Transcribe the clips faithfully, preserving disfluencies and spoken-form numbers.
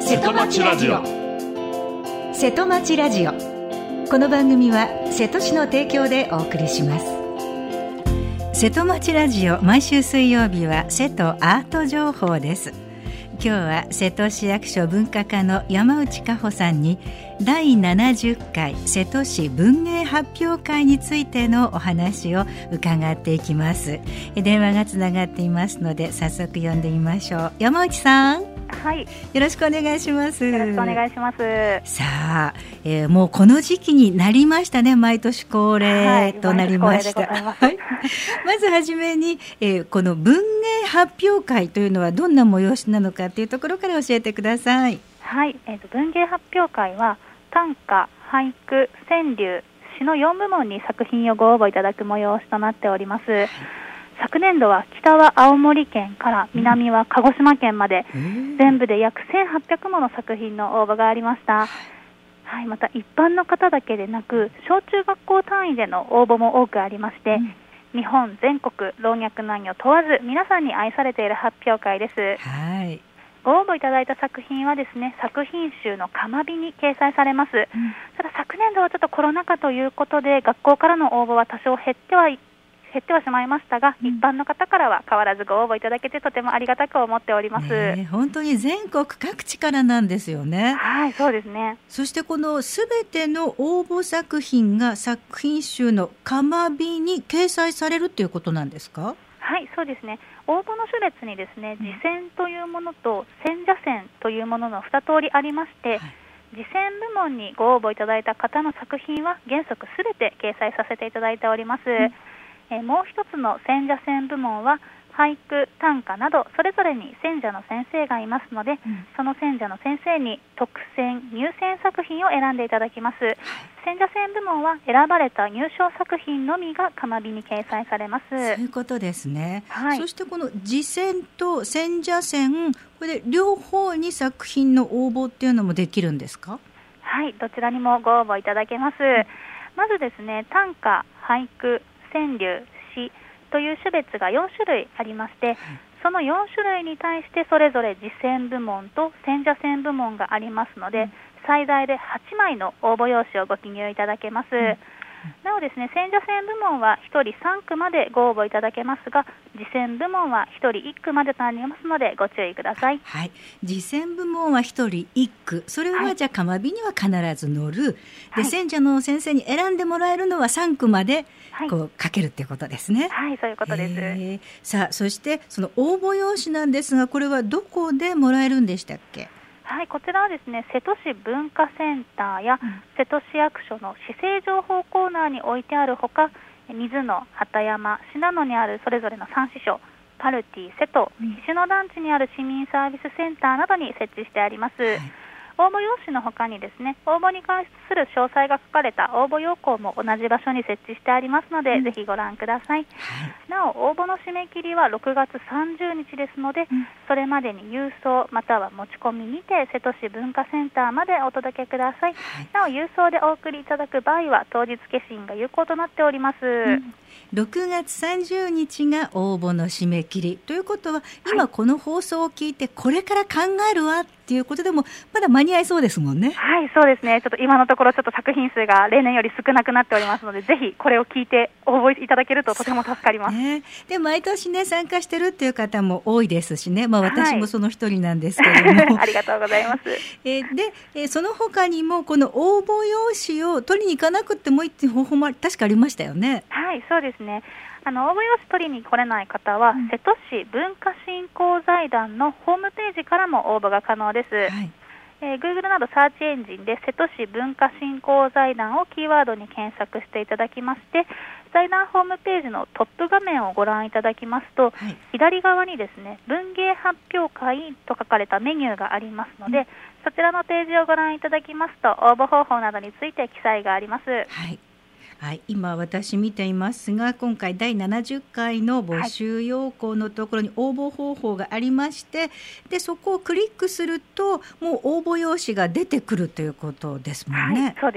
瀬戸町ラジオ。瀬戸町ラジオ、この番組は瀬戸市の提供でお送りします。瀬戸町ラジオ、毎週水曜日は瀬戸アート情報です。今日は瀬戸市役所文化課の山内加穂さんにだいななじゅっかい瀬戸市文芸発表会についてのお話を伺っていきます。電話がつながっていますので早速呼んでみましょう。山内さん、 はい、 よろしくお願いします。 よろしくお願いします。 さあ、えー、もうこの時期になりましたね。毎年恒例となりました。 はい、ままずはじめに、えー、この文芸発表会というのはどんな催しなのかというところから教えてください。 はい、えーと、文芸発表会は短歌、俳句、川柳、詩のよん部門に作品をご応募いただく催しとなっております。はい、昨年度は北は青森県から南は鹿児島県まで、うん、全部で約せんはっぴゃくもの作品の応募がありました。はい、また一般の方だけでなく小中学校単位での応募も多くありまして、うん、日本全国老若男女問わず皆さんに愛されている発表会です。 はい、 ご応募いただいた作品はですね、作品集のかまびに掲載されます。うん、ただ昨年度はちょっとコロナ禍ということで学校からの応募は多少減ってはい減ってはしまいましたが、うん、一般の方からは変わらずご応募いただけてとてもありがたく思っております。 ね、本当に全国各地からなんですよね。 はい、そうですね。 そしてこのすべての応募作品が作品集のかまびに掲載されるということなんですか？ はい、そうですね。応募の種別にですね、次戦というものと選者戦というもののに通りありまして、はい、次戦部門にご応募いただいた方の作品は原則すべて掲載させていただいております。うん、えー、もう一つの選者戦部門は俳句、短歌などそれぞれに選者の先生がいますので、うん、その選者の先生に特選、入選作品を選んでいただきます。はい、選者戦部門は選ばれた入賞作品のみがかまびに掲載されます。そういうことですね。 はい、 そしてこの次戦と選者戦、これで両方に作品の応募っていうのもできるんですか？ はい、どちらにもご応募いただけます。まずですね、短歌、俳句、川柳、詩という種別がよんしゅるいありまして、そのよん種類に対してそれぞれ次戦部門と選者戦部門がありますので、うん、最大ではちまいの応募用紙をご記入いただけます。うん、なおですね、選者戦部門はひとりさんくまでご応募いただけますが、次戦部門はひとりいっくまでとなりますのでご注意ください。 はい、次戦部門はひとりいっく、それは、はい、じゃあかまびには必ず載る。で、はい、選者の先生に選んでもらえるのはさんくまでこう書けるっていうことですね。 はい、そういうことです。 えー、さあ、そしてその応募用紙なんですが、これはどこでもらえるんでしたっけ？ はい、こちらはですね、瀬戸市文化センターや、うん、瀬戸市役所の市政情報コーナーに置いてあるほか、水野、畑山、信濃にあるそれぞれのさん支所、パルティ、瀬戸、菱野団地にある市民サービスセンターなどに設置してあります。はい、応募用紙の他にですね、応募に関する詳細が書かれた応募要項も同じ場所に設置してありますので、うん、ぜひご覧ください。はい、なお応募の締め切りはろくがつさんじゅうにちですので、うん、それまでに郵送または持ち込みにて瀬戸市文化センターまでお届けください。はい、なお郵送でお送りいただく場合は当日消印が有効となっております。うん、 ろくがつさんじゅうにちが応募の締め切りということは、今この放送を聞いてこれから考えるわっていうことでもまだ間に合いそうですもんね。 はい、そうですね。ちょっと今のところちょっと作品数が例年より少なくなっておりますので、ぜひこれを聞いて応募いただけるととても助かります。 ね、で毎年ね参加してるっていう方も多いですしね、まあ、私もその一人なんですけれども、 はい、ありがとうございます。 えー、で、えー、その他にもこの応募用紙を取りに行かなくてもいいっていう方法も確かありましたよね。 はい、そうですね。あの応募用紙取りに来れない方は、うん、瀬戸市文化振興財団のホームページからも応募が可能です。はい、えー、Google などサーチエンジンで瀬戸市文化振興財団をキーワードに検索していただきまして、財団ホームページのトップ画面をご覧いただきますと、はい、左側にですね、文芸発表会と書かれたメニューがありますので、うん、そちらのページをご覧いただきますと応募方法などについて記載があります。 はい、はい、今私見ていますが、今回だいななじゅっかいの募集要項のところに応募方法がありまして、はい、でそこをクリックするともう応募用紙が出てくるということですもんね。 はい、そうですね。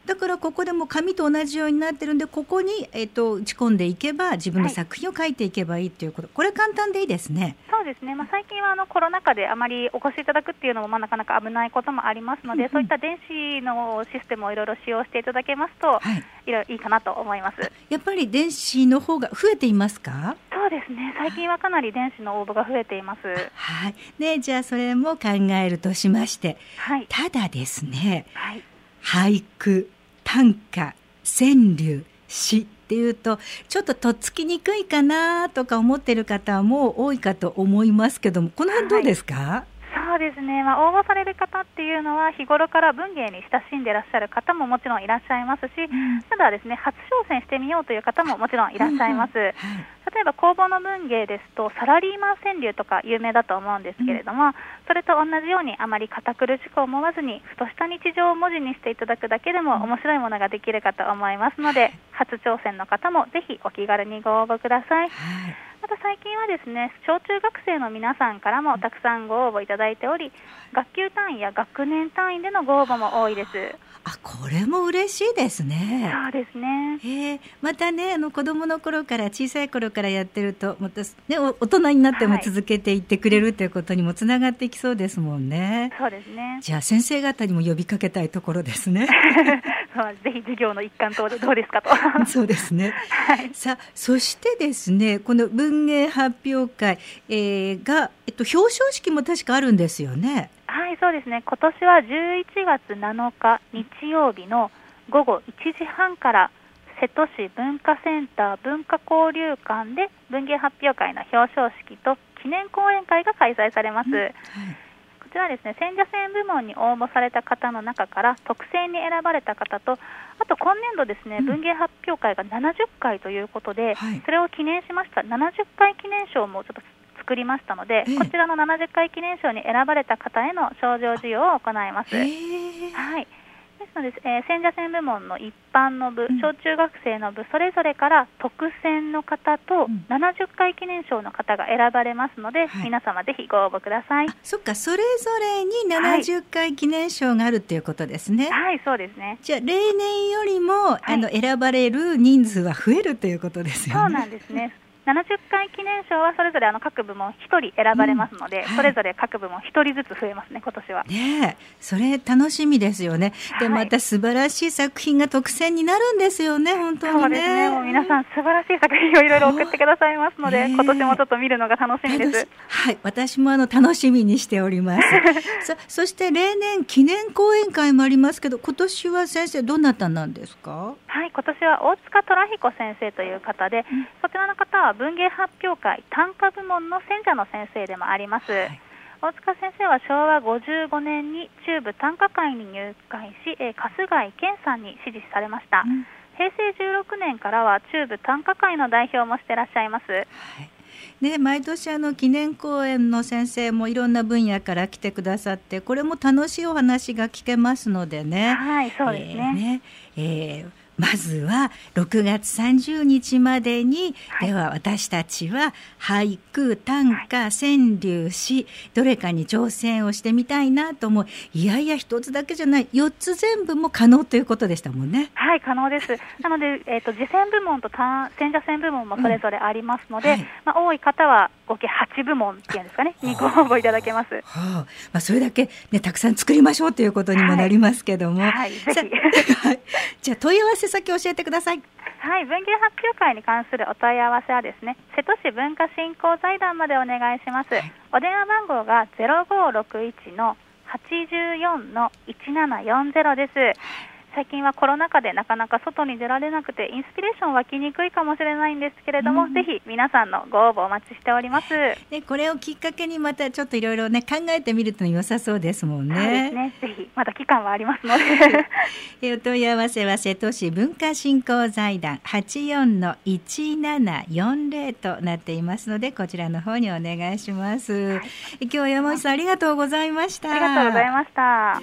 だからここでも紙と同じようになってるんで、ここに、えー、と打ち込んでいけば自分の作品を書いていけばいいということ、はい、これ簡単でいいですね。 そうですね、まあ、最近はあのコロナ禍であまりお越しいただくっていうのもまあなかなか危ないこともありますので、うんうん、そういった電子のシステムをいろいろ使用していただけますと、はい、いろいろいいかなと思います。 やっぱり電子の方が増えていますか？ そうですね、最近はかなり電子の応募が増えています。 はい、ね、じゃあそれも考えるとしまして、はい、ただですね、はい、俳句、短歌、川柳、詩っていうとちょっととっつきにくいかなとか思っている方も多いかと思いますけども、この辺どうですか？はい、 そうですね、まあ、応募される方っていうのは日頃から文芸に親しんでいらっしゃる方ももちろんいらっしゃいますし、うん、ただですね、初挑戦してみようという方ももちろんいらっしゃいます。うんうん、はい、例えば公募の文芸ですとサラリーマン川柳とか有名だと思うんですけれども、うん、それと同じようにあまり堅苦しく思わずにふとした日常を文字にしていただくだけでも面白いものができるかと思いますので、初挑戦の方もぜひお気軽にご応募ください。はい、また最近はですね、小中学生の皆さんからもたくさんご応募いただいており、学級単位や学年単位でのご応募も多いです。 あ、これも嬉しいですね。 そうですね。 えー、またね、あの子供の頃から小さい頃からやってるとまた、ね、大人になっても続けていってくれるということにもつながっていきそうですもんね。 そうですね。 じゃあ先生方にも呼びかけたいところですね。 ぜひ授業の一環等でどうですかと。 そうですね。はい、さあ、そしてですね、この文芸発表会、えー、が、えっと、表彰式も確かあるんですよね。 はい、そうですね。今年はじゅういちがつなのか日曜日のごごいちじはんから瀬戸市文化センター文化交流館で文芸発表会の表彰式と記念講演会が開催されます。うん、はい、こちらはですね、選者選部門に応募された方の中から特選に選ばれた方と、あと今年度ですね、うん、文芸発表会がななじゅっかいということで、はい、それを記念しましたななじゅっかい記念賞もちょっと作りましたので、えー、こちらのななじゅっかい記念賞に選ばれた方への賞状授与を行います。えー、はい。ですので、えー、選者選部門の一般の部、うん、小中学生の部それぞれから特選の方とななじゅっかい記念賞の方が選ばれますので、うん、皆様ぜひご応募ください。 あ、そっか、それぞれにななじゅっかい記念賞があるっていうことですね。 はい、はい、そうですね。 じゃあ例年よりも、はい、あの選ばれる人数は増えるということですよね。 そうなんですね。ななじゅっかい記念賞はそれぞれあの各部門ひとり選ばれますので、うん、はい、それぞれ各部門ひとりずつ増えますね、今年は。 ねえ、それ楽しみですよね。で、はい、また素晴らしい作品が特選になるんですよね、本当にね。 そうですね、もう皆さん素晴らしい作品をいろいろ送ってくださいますので、今年もちょっと見るのが楽しみです。 はい、私もあの楽しみにしております。そ, そして例年記念講演会もありますけど、今年は先生どなたなんですか？ はい、今年は大塚虎彦先生という方で、うん、そちらの方は文芸発表会短歌部門の選者の先生でもあります。はい、大塚先生はしょうわごじゅうごねんに中部短歌会に入会し、えー、春日井健さんに支持されました。うん、へいせいじゅうろくねんからは中部短歌会の代表もしていらっしゃいます。はい、 ね、毎年あの記念講演の先生もいろんな分野から来てくださって、これも楽しいお話が聞けますのでね。 はい、そうですね。えーねえーまずはろくがつさんじゅうにちまでに、はい、では私たちは俳句、短歌、川柳、詩、どれかに挑戦をしてみたいなと思う。いやいや一つだけじゃない、よっつ全部も可能ということでしたもんね。 はい、可能です。なので、えーと、次戦部門と選者選部門もそれぞれありますので、うん、はい、まあ、多い方は合計はちぶもんっていうんですかね、にご応募いただけます。はあ、まあ、それだけ、ね、たくさん作りましょうということにもなりますけども、 はいはい、ぜひはい、じゃあ問い合わせ先教えてください。 はい、文芸発表会に関するお問い合わせはですね、瀬戸市文化振興財団までお願いします。はい、お電話番号が ゼロごろくいちのはちよんのいちななよんゼロ です。最近はコロナ禍でなかなか外に出られなくてインスピレーション湧きにくいかもしれないんですけれども、うん、ぜひ皆さんのご応募お待ちしております。 で、これをきっかけにまたちょっといろいろね考えてみると良さそうですもんね。 そうですね、ぜひまだ期間はありますのでお問い合わせは瀬戸市文化振興財団はちよんのいちななよんゼロとなっていますので、こちらの方にお願いします。はい、今日は山内さんありがとうございました。 ありがとうございました。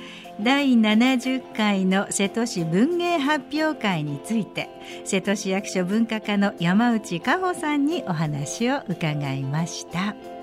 だいななじゅっかいの瀬戸市文芸発表会について、瀬戸市役所文化課の山内佳穂さんにお話を伺いました。